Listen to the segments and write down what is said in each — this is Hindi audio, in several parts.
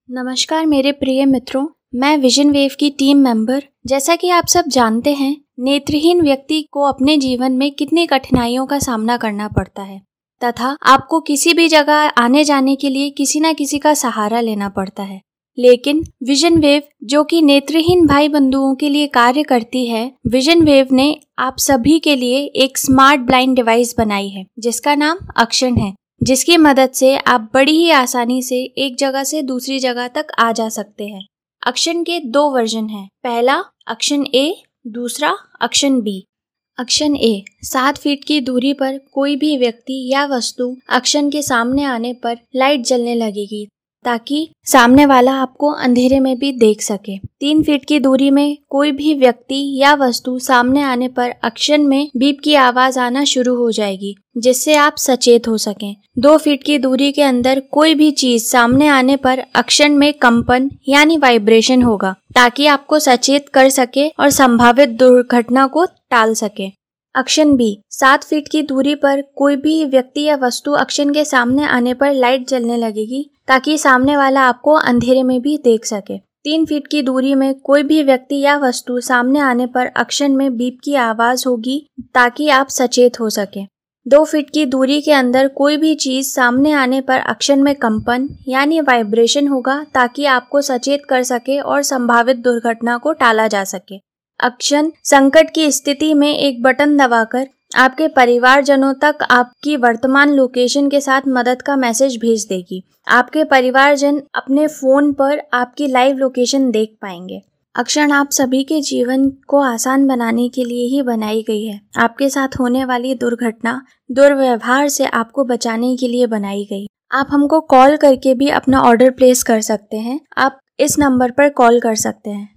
नमस्कार मेरे प्रिय मित्रों, मैं विजन वेव की टीम मेंबर। जैसा कि आप सब जानते हैं, नेत्रहीन व्यक्ति को अपने जीवन में कितनी कठिनाइयों का सामना करना पड़ता है तथा आपको किसी भी जगह आने जाने के लिए किसी न किसी का सहारा लेना पड़ता है। लेकिन विजन वेव, जो कि नेत्रहीन भाई बंधुओं के लिए कार्य करती है, विजन वेव ने आप सभी के लिए एक स्मार्ट ब्लाइंड डिवाइस बनाई है जिसका नाम अक्षण है, जिसकी मदद से आप बड़ी ही आसानी से एक जगह से दूसरी जगह तक आ जा सकते हैं। अक्षण के 2 वर्जन हैं। पहला अक्षण ए, दूसरा अक्षण बी। अक्षण ए 7 फीट की दूरी पर कोई भी व्यक्ति या वस्तु अक्षण के सामने आने पर लाइट जलने लगेगी ताकि सामने वाला आपको अंधेरे में भी देख सके। 3 फीट की दूरी में कोई भी व्यक्ति या वस्तु सामने आने पर अक्षण में बीप की आवाज आना शुरू हो जाएगी जिससे आप सचेत हो सकें। 2 फीट की दूरी के अंदर कोई भी चीज सामने आने पर अक्षण में कंपन यानी वाइब्रेशन होगा ताकि आपको सचेत कर सके और संभावित दुर्घटना को टाल सके। अक्षण बी 7 फीट की दूरी पर कोई भी व्यक्ति या वस्तु अक्षण के सामने आने पर लाइट जलने लगेगी ताकि सामने वाला आपको अंधेरे में भी देख सके। 3 फीट की दूरी में कोई भी व्यक्ति या वस्तु सामने आने पर अक्षण में बीप की आवाज होगी ताकि आप सचेत हो सके। 2 फीट की दूरी के अंदर कोई भी चीज सामने आने पर अक्षण में कंपन यानी वाइब्रेशन होगा ताकि आपको सचेत कर सके और संभावित दुर्घटना को टाला जा सके। अक्षण संकट की स्थिति में एक बटन दबाकर आपके परिवारजनों तक आपकी वर्तमान लोकेशन के साथ मदद का मैसेज भेज देगी। आपके परिवारजन अपने फोन पर आपकी लाइव लोकेशन देख पाएंगे। अक्षण आप सभी के जीवन को आसान बनाने के लिए ही बनाई गई है। आपके साथ होने वाली दुर्घटना, दुर्व्यवहार से आपको बचाने के लिए बनाई गई। आप हमको कॉल करके भी अपना ऑर्डर प्लेस कर सकते हैं। आप इस नंबर पर कॉल कर सकते हैं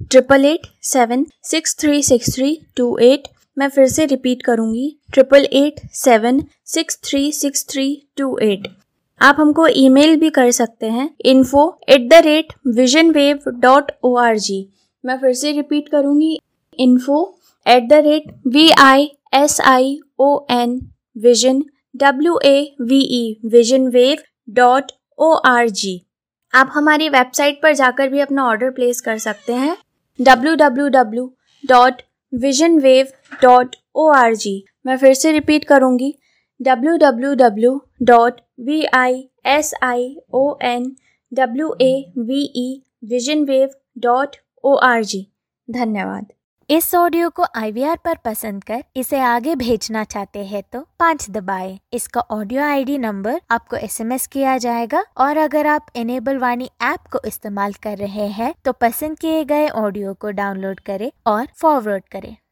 8887636328। मैं फिर से रिपीट करूंगी 8887636328। आप हमको ईमेल भी कर सकते हैं info@visionwave.org। मैं फिर से रिपीट करूंगी info@visionwave.org। आप हमारी वेबसाइट पर जाकर भी अपना ऑर्डर प्लेस कर सकते हैं www.visionwave.org। मैं फिर से रिपीट करूंगी www.visionwave.org। धन्यवाद। इस ऑडियो को IVR पर पसंद कर इसे आगे भेजना चाहते हैं तो 5 दबाएं। इसका ऑडियो ID नंबर आपको SMS किया जाएगा और अगर आप इनेबल वाणी ऐप को इस्तेमाल कर रहे हैं तो पसंद किए गए ऑडियो को डाउनलोड करें और फॉरवर्ड करें।